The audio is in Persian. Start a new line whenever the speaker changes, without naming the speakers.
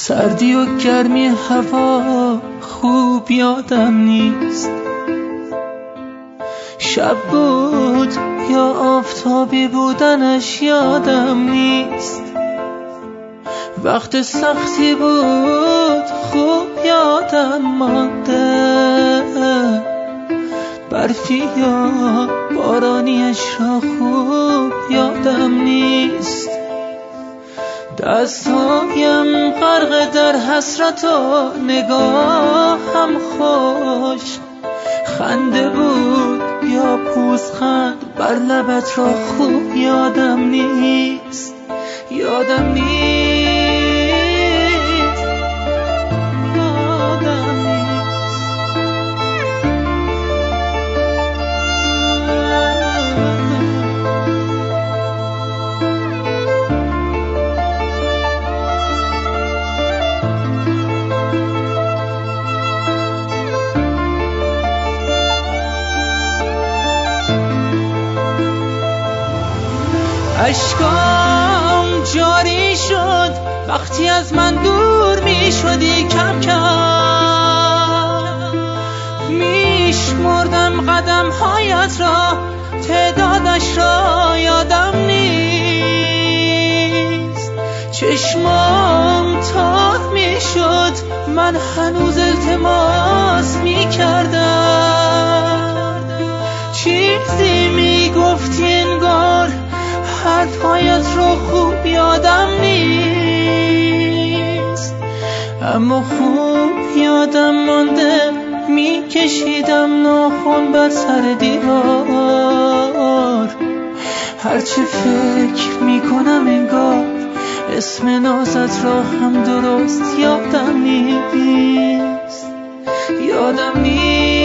سردی و گرمی هوا خوب یادم نیست. شب بود یا آفتابی بودنش یادم نیست. وقت سختی بود خوب یادم مانده، برفی یا بارانیش را خوب یادم نیست. دستایم غرق در حسرت و نگاهم خوش، خنده بود یا پوزخند بر لبت را خوب یادم نیست. یادم نیست. اشکام جاری شد وقتی از من دور می شدی کم کم. میشمردم قدم هایت را، تعدادش را یادم نیست. چشمام تار می شد، من هنوز التماس می کردم. چیزی می گفتی انگار حرفایت رو خوب یادم نیست، اما خوب یادم مانده. میکشیدم ناخن بر سر دیوار، هرچه فکر میکنم انگار اسم نازت را هم درست یادم نیست. یادم نیست.